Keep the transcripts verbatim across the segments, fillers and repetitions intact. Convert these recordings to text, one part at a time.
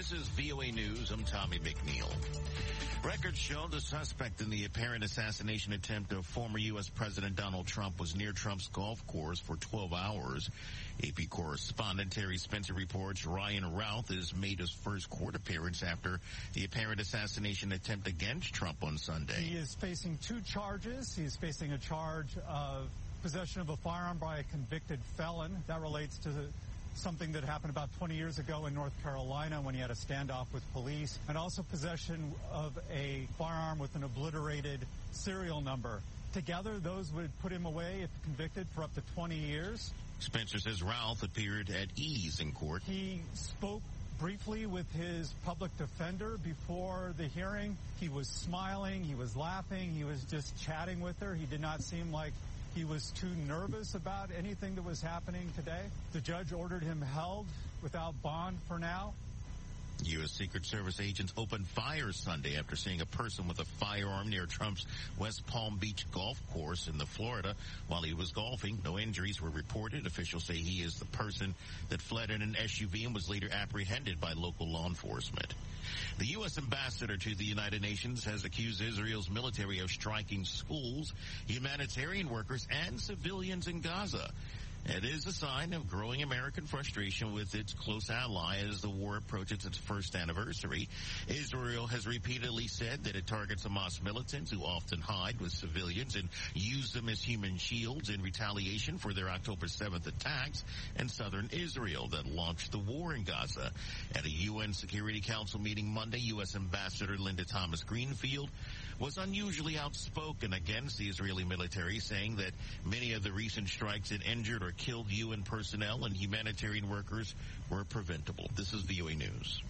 This is V O A News. I'm Tommy McNeil. Records show the suspect in the apparent assassination attempt of former U S. President Donald Trump was near Trump's golf course for twelve hours. A P correspondent Terry Spencer reports Ryan Routh has made his first court appearance after the apparent assassination attempt against Trump on Sunday. He is facing two charges. He is facing a charge of possession of a firearm by a convicted felon. That relates to the something that happened about twenty years ago in North Carolina when he had a standoff with police, and also possession of a firearm with an obliterated serial number. Together, those would put him away, if convicted, for up to twenty years. Spencer says Routh appeared at ease in court. He spoke briefly with his public defender before the hearing. He was smiling, he was laughing, he was just chatting with her. He did not seem like he was too nervous about anything that was happening today. The judge ordered him held without bond for now. U S. Secret Service agents opened fire Sunday after seeing a person with a firearm near Trump's West Palm Beach golf course in the Florida while he was golfing. No injuries were reported. Officials say he is the person that fled in an S U V and was later apprehended by local law enforcement. The U S ambassador to the United Nations has accused Israel's military of striking schools, humanitarian workers, and civilians in Gaza. It is a sign of growing American frustration with its close ally as the war approaches its first anniversary. Israel has repeatedly said that it targets Hamas militants who often hide with civilians and use them as human shields in retaliation for their October seventh attacks in southern Israel that launched the war in Gaza. At a U N Security Council meeting Monday, U S. Ambassador Linda Thomas-Greenfield was unusually outspoken against the Israeli military, saying that many of the recent strikes had injured or killed U N personnel and humanitarian workers were preventable. This is V O A News.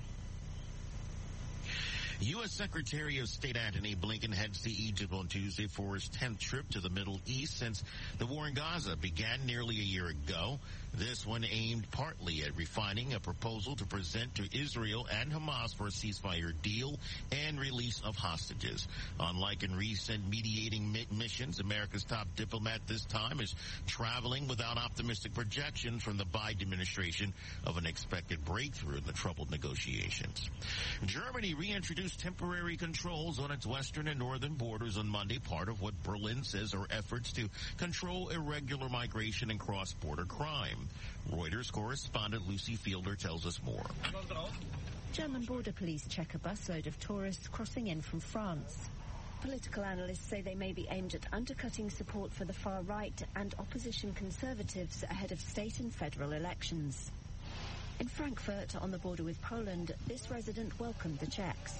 U S. Secretary of State Antony Blinken heads to Egypt on Tuesday for his tenth trip to the Middle East since the war in Gaza began nearly a year ago. This one aimed partly at refining a proposal to present to Israel and Hamas for a ceasefire deal and release of hostages. Unlike in recent mediating missions, America's top diplomat this time is traveling without optimistic projections from the Biden administration of an expected breakthrough in the troubled negotiations. Germany reintroduced temporary controls on its western and northern borders on Monday, part of what Berlin says are efforts to control irregular migration and cross-border crime. Reuters correspondent Lucy Fielder tells us more. German border police check a busload of tourists crossing in from France. Political analysts say they may be aimed at undercutting support for the far right and opposition conservatives ahead of state and federal elections. In Frankfurt, on the border with Poland, this resident welcomed the checks.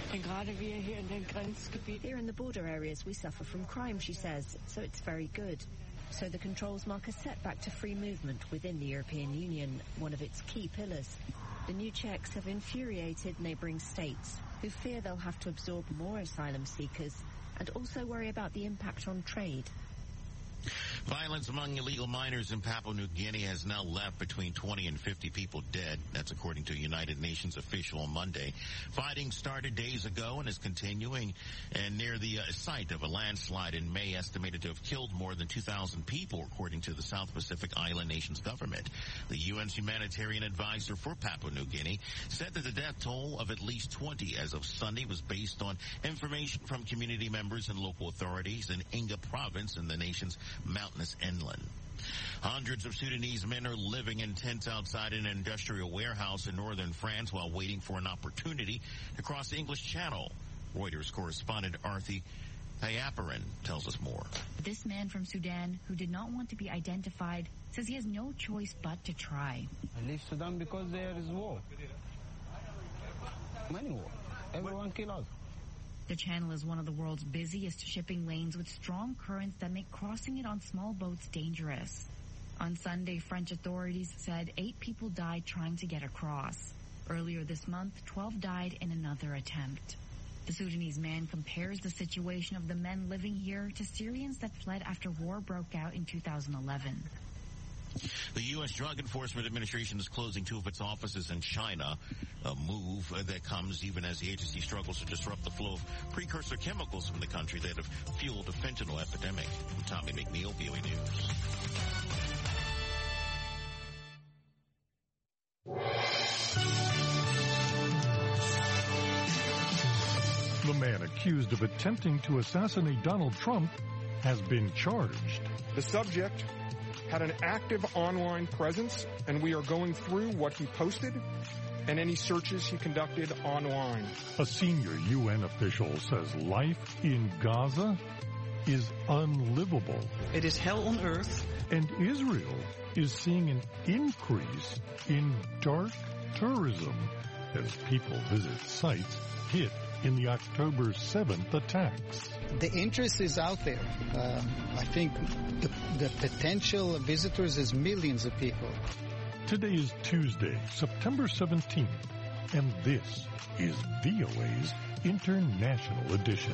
Here in the border areas, we suffer from crime, she says, so it's very good. So the controls mark a setback to free movement within the European Union, one of its key pillars. The new checks have infuriated neighbouring states, who fear they'll have to absorb more asylum seekers and also worry about the impact on trade. Violence among illegal miners in Papua New Guinea has now left between twenty and fifty people dead. That's according to a United Nations official on Monday. Fighting started days ago and is continuing and near the uh, site of a landslide in May, estimated to have killed more than two thousand people, according to the South Pacific Island nation's government. The U N's humanitarian advisor for Papua New Guinea said that the death toll of at least twenty as of Sunday was based on information from community members and local authorities in Inga province in the nation's mountainous inland. Hundreds of Sudanese men are living in tents outside an industrial warehouse in northern France while waiting for an opportunity to cross the English Channel. Reuters correspondent Arthi Payaparan tells us more. This man from Sudan, who did not want to be identified, says he has no choice but to try. I leave Sudan because there is war. Many war. Everyone kills us. The channel is one of the world's busiest shipping lanes with strong currents that make crossing it on small boats dangerous. On Sunday, French authorities said eight people died trying to get across. Earlier this month, twelve died in another attempt. The Sudanese man compares the situation of the men living here to Syrians that fled after war broke out in two thousand eleven. The U S. Drug Enforcement Administration is closing two of its offices in China, a move that comes even as the agency struggles to disrupt the flow of precursor chemicals from the country that have fueled a fentanyl epidemic. I'm Tommy McNeil, V O A News. The man accused of attempting to assassinate Donald Trump has been charged. The subject had an active online presence, and we are going through what he posted and any searches he conducted online. A senior U N official says life in Gaza is unlivable. It is hell on earth. And Israel is seeing an increase in dark tourism as people visit sites hit in the October seventh attacks. The interest is out there. Uh, I think the, the potential visitors is millions of people. Today is Tuesday, September seventeenth, and this is V O A's International Edition.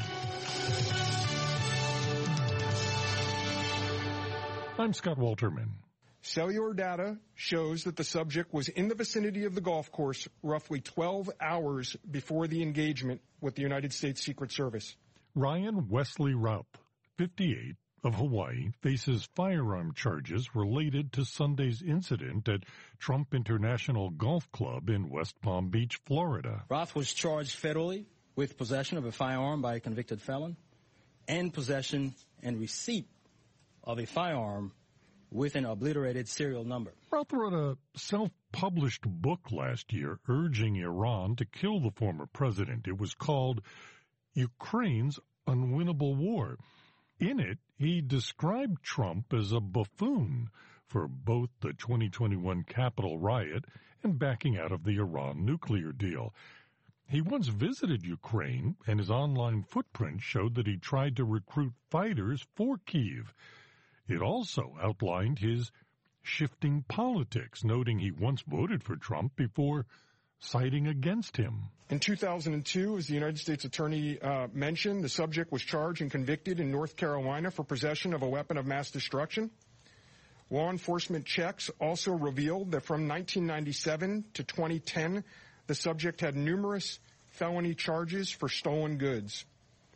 I'm Scott Walterman. Cellular data shows that the subject was in the vicinity of the golf course roughly twelve hours before the engagement with the United States Secret Service. Ryan Wesley Raupp, fifty-eight, of Hawaii, faces firearm charges related to Sunday's incident at Trump International Golf Club in West Palm Beach, Florida. Roth was charged federally with possession of a firearm by a convicted felon and possession and receipt of a firearm with an obliterated serial number. Roth wrote a self-published book last year urging Iran to kill the former president. It was called Ukraine's Unwinnable War. In it, he described Trump as a buffoon for both the twenty twenty-one Capitol riot and backing out of the Iran nuclear deal. He once visited Ukraine, and his online footprint showed that he tried to recruit fighters for Kyiv. It also outlined his shifting politics, noting he once voted for Trump before siding against him. In two thousand two, as the United States Attorney uh, mentioned, the subject was charged and convicted in North Carolina for possession of a weapon of mass destruction. Law enforcement checks also revealed that from nineteen ninety-seven to twenty ten, the subject had numerous felony charges for stolen goods.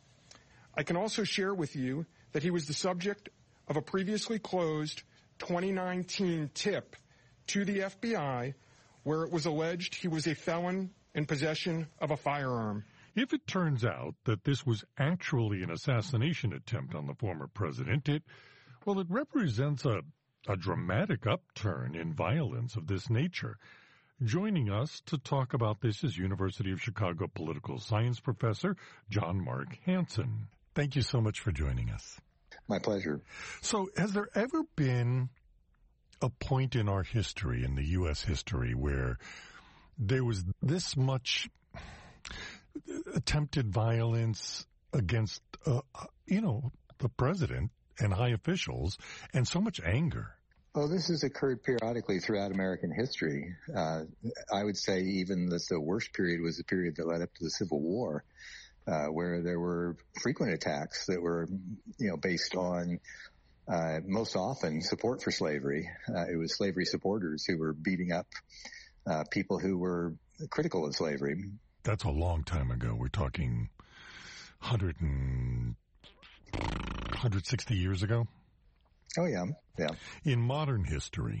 I can also share with you that he was the subject of a previously closed twenty nineteen tip to the F B I where it was alleged he was a felon in possession of a firearm. If it turns out that this was actually an assassination attempt on the former president, it, well, it represents a, a dramatic upturn in violence of this nature. Joining us to talk about this is University of Chicago political science professor John Mark Hansen. Thank you so much for joining us. My pleasure. So has there ever been a point in our history, in the U S history, where there was this much attempted violence against, uh, you know, the president and high officials, and so much anger? Oh, this has occurred periodically throughout American history. Uh, I would say even that the worst period was the period that led up to the Civil War, uh, where there were frequent attacks that were, you know, based on uh, most often support for slavery. Uh, it was slavery supporters who were beating up uh, people who were critical of slavery. That's a long time ago. We're talking one hundred and one hundred sixty years ago. Oh, yeah, yeah. In modern history,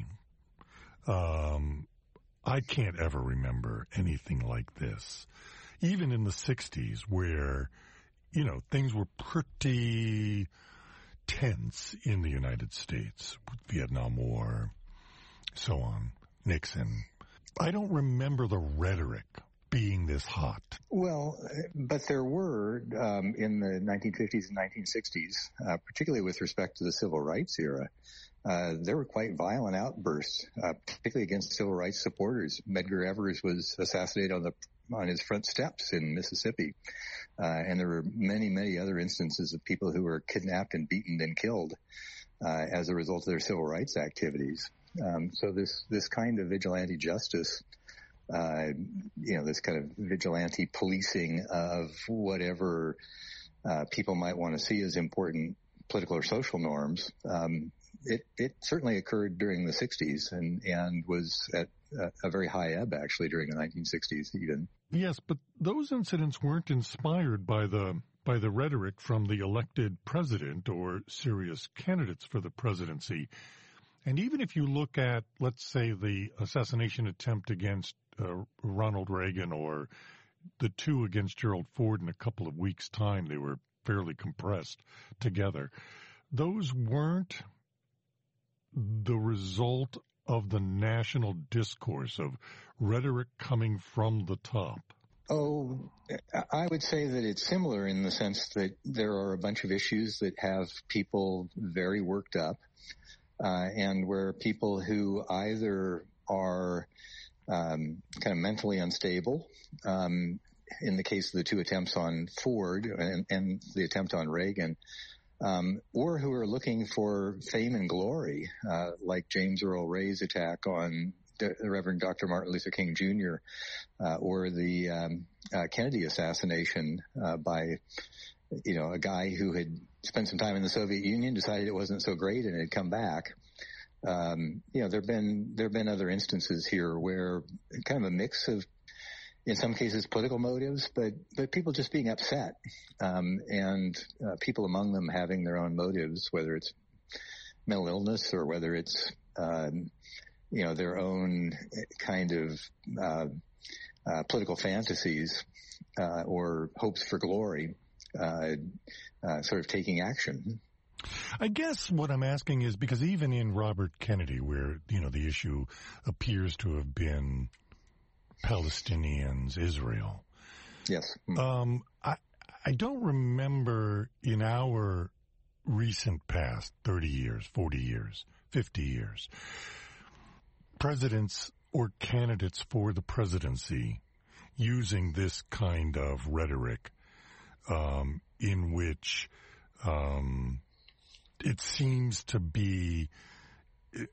um, I can't ever remember anything like this. Even in the sixties, where, you know, things were pretty tense in the United States, Vietnam War, so on, Nixon. I don't remember the rhetoric being this hot. Well, but there were, um, in the nineteen fifties and nineteen sixties, uh, particularly with respect to the civil rights era, uh, there were quite violent outbursts, uh, particularly against civil rights supporters. Medgar Evers was assassinated on the on his front steps in Mississippi, uh, and there were many, many other instances of people who were kidnapped and beaten and killed uh, as a result of their civil rights activities. Um, so this this kind of vigilante justice, Uh, you know, this kind of vigilante policing of whatever uh, people might want to see as important political or social norms. Um, it, it certainly occurred during the sixties and, and was at a, a very high ebb, actually, during the nineteen sixties even. Yes, but those incidents weren't inspired by the by the rhetoric from the elected president or serious candidates for the presidency. And even if you look at, let's say, the assassination attempt against uh, Ronald Reagan or the two against Gerald Ford in a couple of weeks' time. They were fairly compressed together. Those weren't the result of the national discourse, of rhetoric coming from the top. Oh, I would say that it's similar in the sense that there are a bunch of issues that have people very worked up, uh, and where people who either are um, kind of mentally unstable, um, in the case of the two attempts on Ford and, and the attempt on Reagan, um, or who are looking for fame and glory, uh, like James Earl Ray's attack on the Reverend Doctor Martin Luther King Junior, uh, or the um, uh, Kennedy assassination uh, by, you know, a guy who had spent some time in the Soviet Union, decided it wasn't so great, and had come back. Um, you know, there've been there've been other instances here where kind of a mix of, in some cases, political motives, but but people just being upset, um, and uh, people among them having their own motives, whether it's mental illness or whether it's um, you know, their own kind of uh, uh, political fantasies uh, or hopes for glory, uh, uh, sort of taking action. I guess what I'm asking is, because even in Robert Kennedy, where, you know, the issue appears to have been Palestinians, Israel. Yes. Um, I, I don't remember in our recent past, thirty years, forty years, fifty years, presidents or candidates for the presidency using this kind of rhetoric, um, in which um, it seems to be it,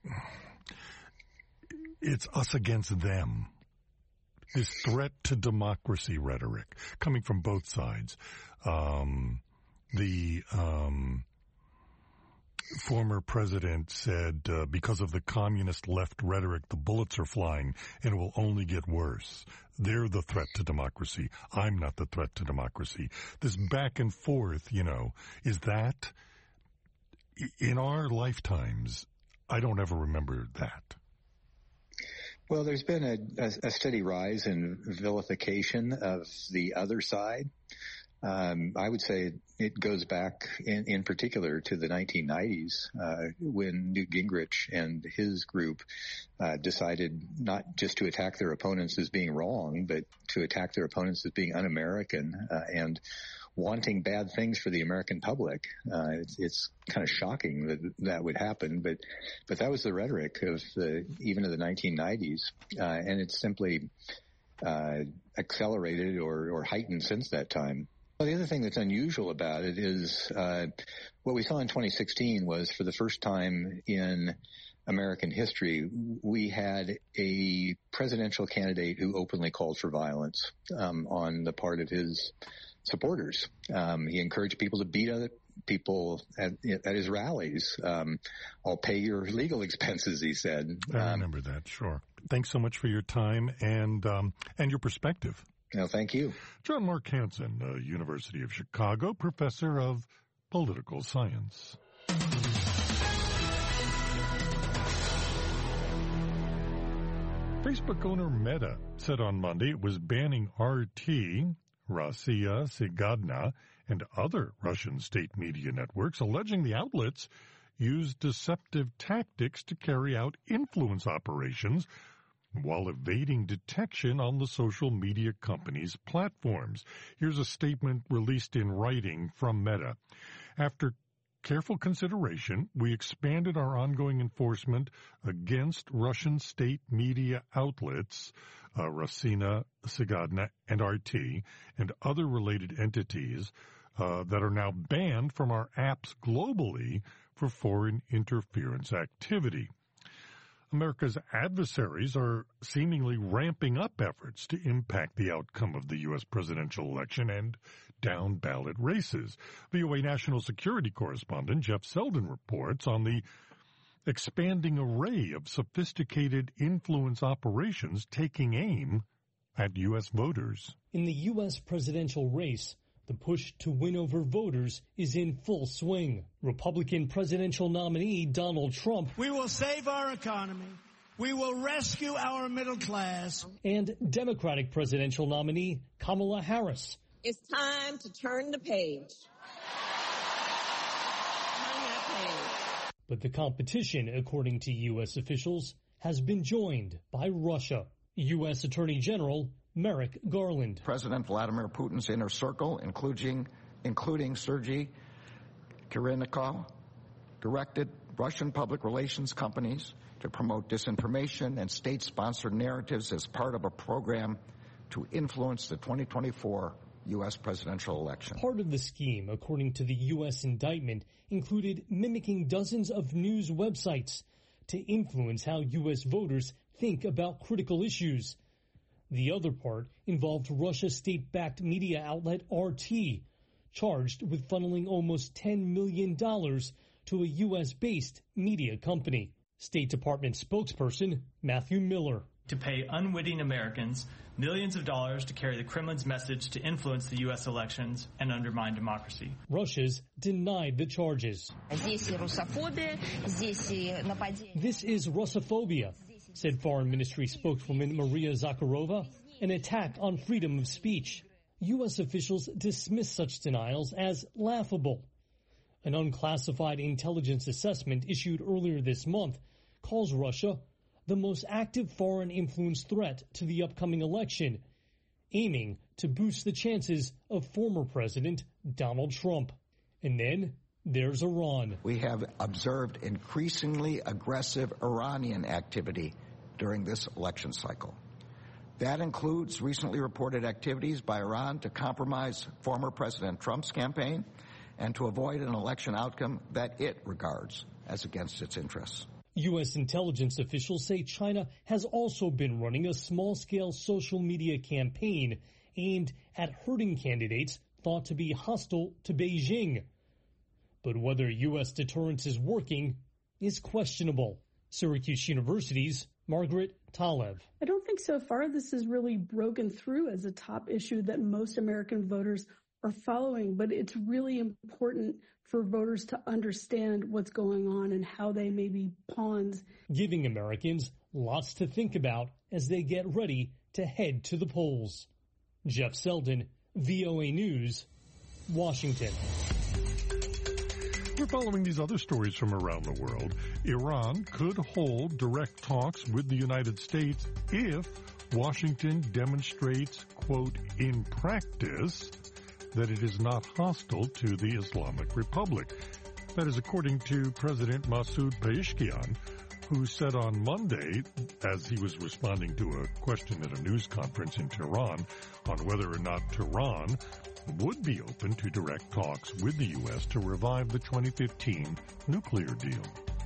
it's us against them. This threat to democracy rhetoric coming from both sides. Um, the um, former president said, uh, because of the communist left rhetoric, the bullets are flying and it will only get worse. They're the threat to democracy. I'm not the threat to democracy. This back and forth, you know, is that in our lifetimes? I don't ever remember that. Well, there's been a, a, a steady rise in vilification of the other side. Um, I would say it goes back in, in particular to the nineteen nineties, uh, when Newt Gingrich and his group uh, decided not just to attack their opponents as being wrong, but to attack their opponents as being un-American uh, and wanting bad things for the American public. Uh, it's, it's kind of shocking that that would happen, but but that was the rhetoric of the, even of the nineteen nineties, uh, and it's simply uh, accelerated or, or heightened since that time. Well, the other thing that's unusual about it is uh, what we saw in twenty sixteen was, for the first time in American history, we had a presidential candidate who openly called for violence um, on the part of his supporters. Um, he encouraged people to beat other people at, at his rallies. Um, I'll pay your legal expenses, he said. I remember um, that, sure. Thanks so much for your time and um, and your perspective. No, thank you. John Mark Hansen, uh, University of Chicago, professor of political science. Facebook owner Meta said on Monday it was banning R T, Rossiya, Sigadna, and other Russian state media networks, alleging the outlets used deceptive tactics to carry out influence operations while evading detection on the social media company's platforms. Here's a statement released in writing from Meta. After careful consideration, we expanded our ongoing enforcement against Russian state media outlets, uh, Rossiya, Sigadna, and R T, and other related entities uh, that are now banned from our apps globally for foreign interference activity. America's adversaries are seemingly ramping up efforts to impact the outcome of the U S presidential election and down-ballot races. V O A national security correspondent Jeff Selden reports on the expanding array of sophisticated influence operations taking aim at U S voters. In the U S presidential race, the push to win over voters is in full swing. Republican presidential nominee Donald Trump We will save our economy. We will rescue our middle class. And Democratic presidential nominee Kamala Harris. It's time to turn the page. Turn that page. But the competition, according to U S officials, has been joined by Russia. U S Attorney General Merrick Garland. President Vladimir Putin's inner circle, including, including Sergei Kirilnikov, directed Russian public relations companies to promote disinformation and state-sponsored narratives as part of a program to influence the twenty twenty-four U S presidential election. Part of the scheme, according to the U S indictment, included mimicking dozens of news websites to influence how U S voters think about critical issues. The other part involved Russia state-backed media outlet R T, charged with funneling almost ten million dollars to a U S-based media company. State Department spokesperson Matthew Miller. To pay unwitting Americans millions of dollars to carry the Kremlin's message to influence the U S elections and undermine democracy. Russia's denied the charges. This is Russophobia, said Foreign Ministry spokeswoman Maria Zakharova, an attack on freedom of speech. U S officials dismiss such denials as laughable. An unclassified intelligence assessment issued earlier this month calls Russia the most active foreign influence threat to the upcoming election, aiming to boost the chances of former President Donald Trump. And then there's Iran. We have observed increasingly aggressive Iranian activity during this election cycle. That includes recently reported activities by Iran to compromise former President Trump's campaign and to avoid an election outcome that it regards as against its interests. U S intelligence officials say China has also been running a small-scale social media campaign aimed at hurting candidates thought to be hostile to Beijing. But whether U S deterrence is working is questionable. Syracuse University's Margaret Talev. I don't think so far this has really broken through as a top issue that most American voters are following, but it's really important for voters to understand what's going on and how they may be pawns. Giving Americans lots to think about as they get ready to head to the polls. Jeff Selden, V O A News, Washington. We're following these other stories from around the world. Iran could hold direct talks with the United States if Washington demonstrates, quote, in practice, that it is not hostile to the Islamic Republic. That is according to President Masoud Pezeshkian, who said on Monday, as he was responding to a question at a news conference in Tehran on whether or not Tehran would be open to direct talks with the U S to revive the twenty fifteen nuclear deal.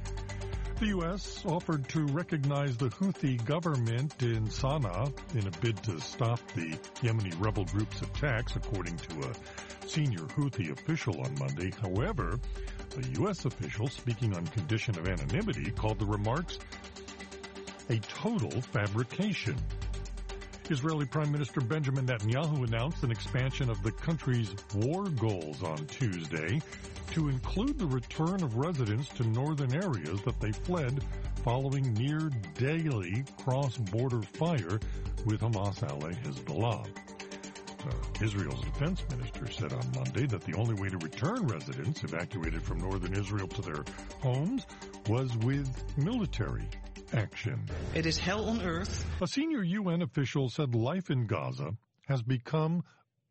The U S offered to recognize the Houthi government in Sana'a in a bid to stop the Yemeni rebel group's attacks, according to a senior Houthi official on Monday. However, a U S official speaking on condition of anonymity called the remarks a total fabrication. Israeli Prime Minister Benjamin Netanyahu announced an expansion of the country's war goals on Tuesday to include the return of residents to northern areas that they fled following near-daily cross-border fire with Hamas ally Hezbollah. Uh, Israel's defense minister said on Monday that the only way to return residents evacuated from northern Israel to their homes was with military action. It is hell on earth. A senior U N official said life in Gaza has become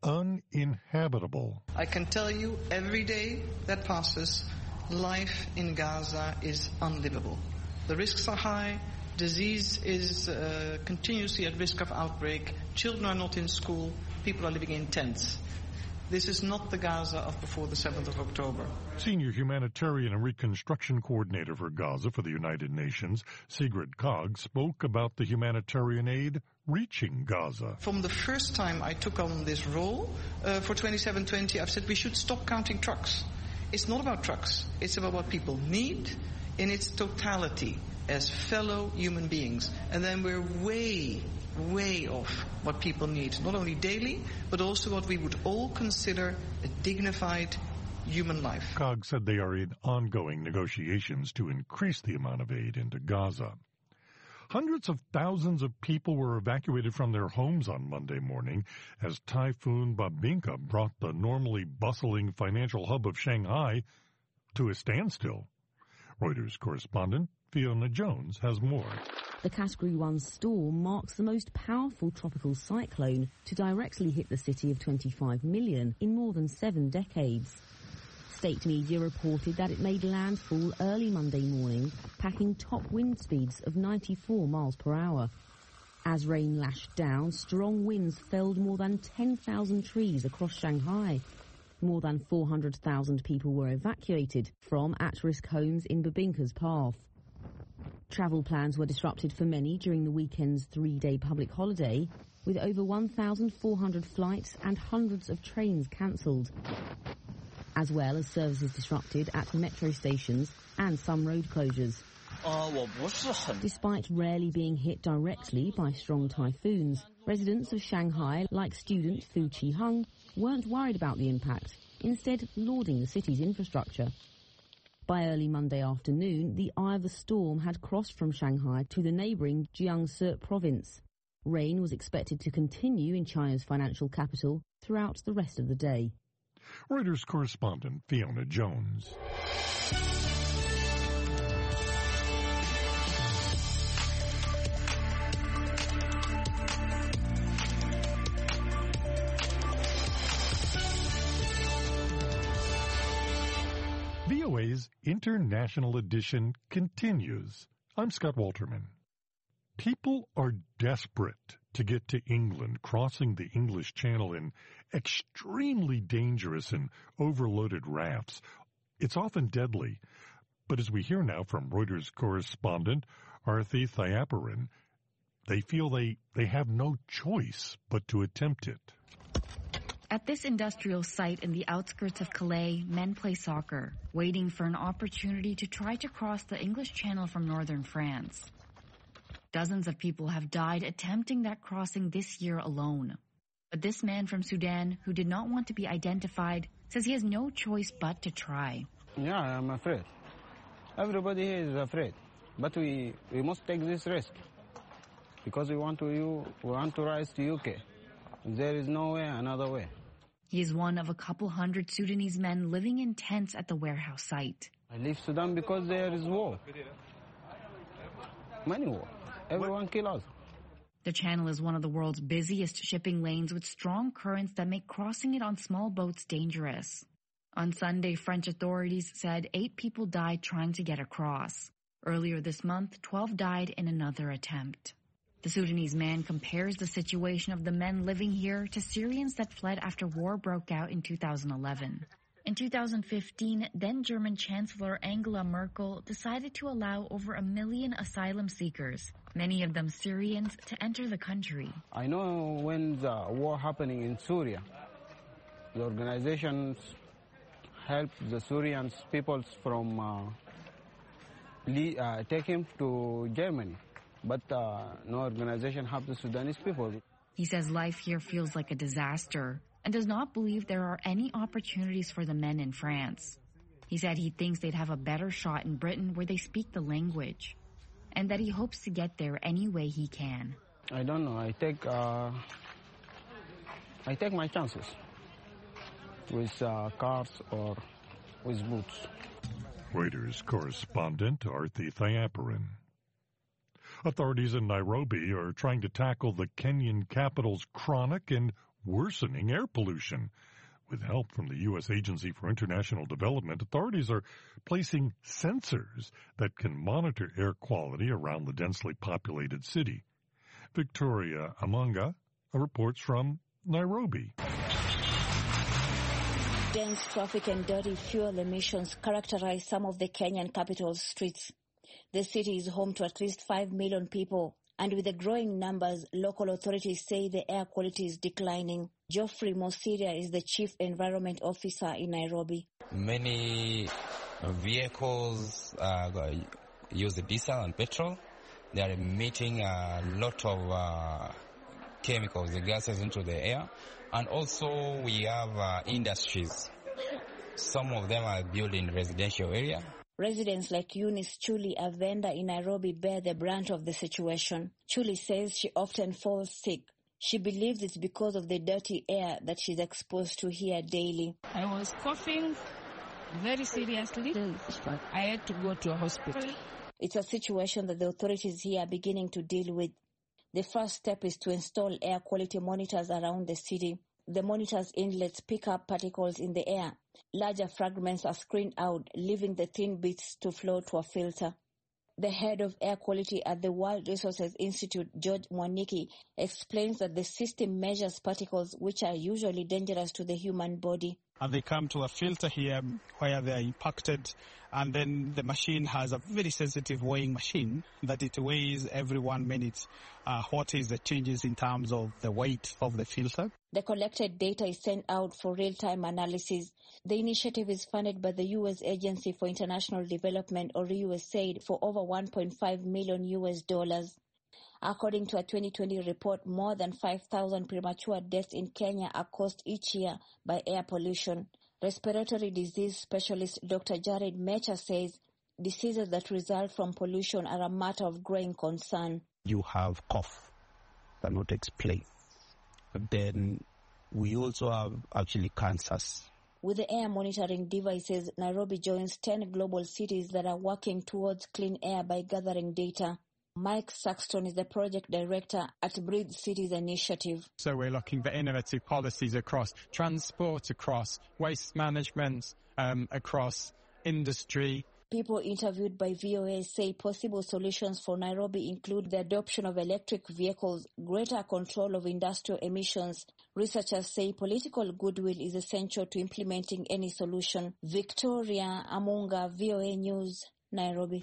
uninhabitable. I can tell you every day that passes, life in Gaza is unlivable. The risks are high. Disease is uh, continuously at risk of outbreak. Children are not in school. People are living in tents. This is not the Gaza of before the seventh of October. Senior humanitarian and reconstruction coordinator for Gaza for the United Nations, Sigrid Kaag, spoke about the humanitarian aid reaching Gaza. From the first time I took on this role uh, for twenty-seven twenty, I've said we should stop counting trucks. It's not about trucks. It's about what people need in its totality as fellow human beings. And then we're way, way off what people need, not only daily, but also what we would all consider a dignified human life. Kaag said they are in ongoing negotiations to increase the amount of aid into Gaza. Hundreds of thousands of people were evacuated from their homes on Monday morning as Typhoon Babinka brought the normally bustling financial hub of Shanghai to a standstill. Reuters correspondent Fiona Jones has more. The Category one storm marks the most powerful tropical cyclone to directly hit the city of twenty-five million in more than seven decades. State media reported that it made landfall early Monday morning, packing top wind speeds of ninety-four miles per hour. As rain lashed down, strong winds felled more than ten thousand trees across Shanghai. More than four hundred thousand people were evacuated from at-risk homes in Babinka's path. Travel plans were disrupted for many during the weekend's three-day public holiday, with over one thousand four hundred flights and hundreds of trains cancelled, as well as services disrupted at metro stations and some road closures. Despite rarely being hit directly by strong typhoons, residents of Shanghai, like student Fu Qiheng, weren't worried about the impact, instead lauding the city's infrastructure. By early Monday afternoon, the eye of the storm had crossed from Shanghai to the neighbouring Jiangsu province. Rain was expected to continue in China's financial capital throughout the rest of the day. Reuters correspondent Fiona Jones. V O A's International Edition continues. I'm Scott Walterman. People are desperate to get to England, crossing the English Channel in extremely dangerous and overloaded rafts. It's often deadly. But as we hear now from Reuters correspondent Arthi Thayaparan, they feel they, they have no choice but to attempt it. At this industrial site in the outskirts of Calais, men play soccer, waiting for an opportunity to try to cross the English Channel from northern France. Dozens of people have died attempting that crossing this year alone. But this man from Sudan, who did not want to be identified, says he has no choice but to try. Yeah, I'm afraid. Everybody here is afraid. But we, we must take this risk. Because we want to, we want to rise to U K. There is no way, another way. He is one of a couple hundred Sudanese men living in tents at the warehouse site. I leave Sudan because there is war. Many war. Everyone kill us. The channel is one of the world's busiest shipping lanes with strong currents that make crossing it on small boats dangerous. On Sunday, French authorities said eight people died trying to get across. Earlier this month, twelve died in another attempt. The Sudanese man compares the situation of the men living here to Syrians that fled after war broke out in two thousand eleven. In two thousand fifteen, then German Chancellor Angela Merkel decided to allow over a million asylum seekers, many of them Syrians, to enter the country. I know when the war happening in Syria, the organizations helped the Syrian peoples from uh, uh, take him to Germany. But uh, no organization helped the Sudanese people. He says life here feels like a disaster and does not believe there are any opportunities for the men in France. He said he thinks they'd have a better shot in Britain where they speak the language, and that he hopes to get there any way he can. I don't know. I take uh, I take my chances with uh, cars or with boots. Reuters correspondent Arthi Thayaparan. Authorities in Nairobi are trying to tackle the Kenyan capital's chronic and worsening air pollution. With help from the U S Agency for International Development, authorities are placing sensors that can monitor air quality around the densely populated city. Victoria Amanga reports from Nairobi. Dense traffic and dirty fuel emissions characterize some of the Kenyan capital's streets. The city is home to at least five million people, and with the growing numbers, local authorities say the air quality is declining. Geoffrey Mosiria is the Chief Environment Officer in Nairobi. Many vehicles uh, use diesel and petrol. They are emitting a lot of uh, chemicals, the gases into the air. And also we have uh, industries. Some of them are built in residential area. Residents like Eunice Chuli, a vendor in Nairobi, bear the brunt of the situation. Chuli says she often falls sick. She believes it's because of the dirty air that she's exposed to here daily. I was coughing very seriously. I had to go to a hospital. It's a situation that the authorities here are beginning to deal with. The first step is to install air quality monitors around the city. The monitors' inlets pick up particles in the air. Larger fragments are screened out, leaving the thin bits to flow to a filter. The head of air quality at the World Resources Institute, George Mwaniki, explains that the system measures particles which are usually dangerous to the human body. And they come to a filter here where they are impacted, and then the machine has a very sensitive weighing machine that it weighs every one minute uh, what is the changes in terms of the weight of the filter. The collected data is sent out for real-time analysis. The initiative is funded by the U S Agency for International Development, or U S A I D, for over one point five million U S dollars. According to a twenty twenty report, more than five thousand premature deaths in Kenya are caused each year by air pollution. Respiratory disease specialist Doctor Jared Mecha says diseases that result from pollution are a matter of growing concern. You have cough, cannot explain. But then we also have actually cancers. With the air monitoring devices, Nairobi joins ten global cities that are working towards clean air by gathering data. Mike Saxton is the project director at Breathe Cities Initiative. So we're looking for innovative policies across transport, across waste management, um, across industry. People interviewed by V O A say possible solutions for Nairobi include the adoption of electric vehicles, greater control of industrial emissions. Researchers say political goodwill is essential to implementing any solution. Victoria Amunga, V O A News, Nairobi.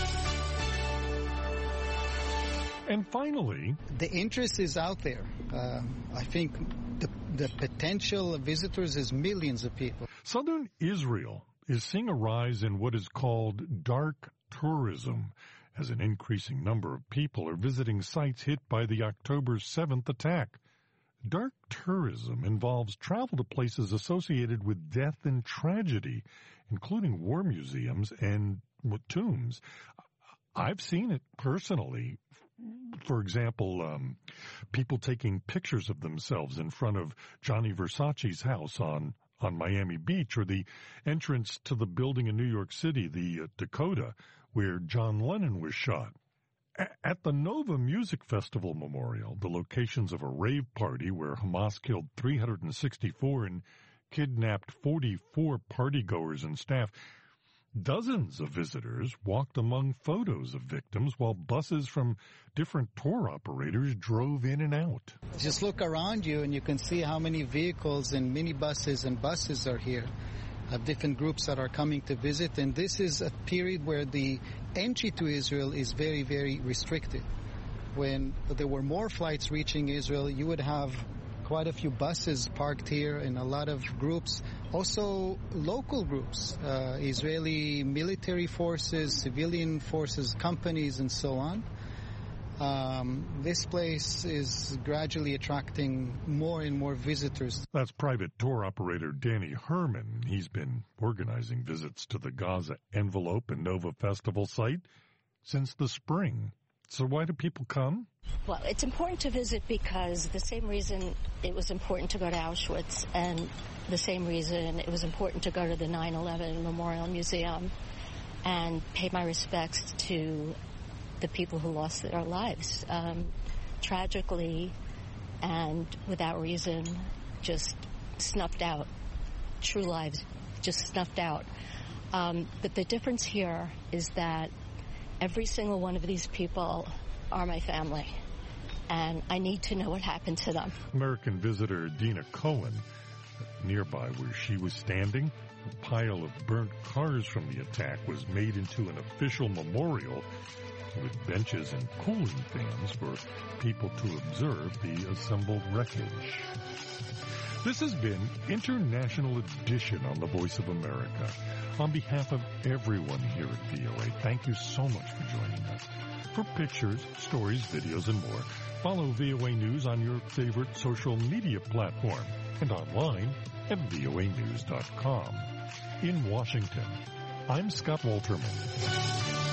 And finally, the interest is out there. Uh, I think the, the potential visitors is millions of people. Southern Israel is seeing a rise in what is called dark tourism, as an increasing number of people are visiting sites hit by the October seventh attack. Dark tourism involves travel to places associated with death and tragedy, including war museums and tombs. I've seen it personally. For example, um, people taking pictures of themselves in front of Gianni Versace's house on, on Miami Beach, or the entrance to the building in New York City, the uh, Dakota, where John Lennon was shot. A- at the Nova Music Festival Memorial, the locations of a rave party where Hamas killed three hundred sixty-four and kidnapped forty-four partygoers and staff, dozens of visitors walked among photos of victims while buses from different tour operators drove in and out. Just look around you and you can see how many vehicles and minibuses and buses are here of different groups that are coming to visit. And this is a period where the entry to Israel is very, very restricted. When there were more flights reaching Israel, you would have quite a few buses parked here and a lot of groups, also local groups, uh, Israeli military forces, civilian forces, companies, and so on. Um, this place is gradually attracting more and more visitors. That's private tour operator Danny Herman. He's been organizing visits to the Gaza Envelope and Nova Festival site since the spring. So why do people come? Well, it's important to visit because the same reason it was important to go to Auschwitz and the same reason it was important to go to the nine eleven Memorial Museum and pay my respects to the people who lost their lives um, tragically and without reason, just snuffed out. True lives just snuffed out. Um, but the difference here is that every single one of these people are my family, and I need to know what happened to them. American visitor Dina Cohen, nearby where she was standing, a pile of burnt cars from the attack was made into an official memorial with benches and cooling fans for people to observe the assembled wreckage. This has been International Edition on the Voice of America. On behalf of everyone here at V O A, thank you so much for joining us. For pictures, stories, videos, and more, follow V O A News on your favorite social media platform and online at V O A news dot com. In Washington, I'm Scott Walterman.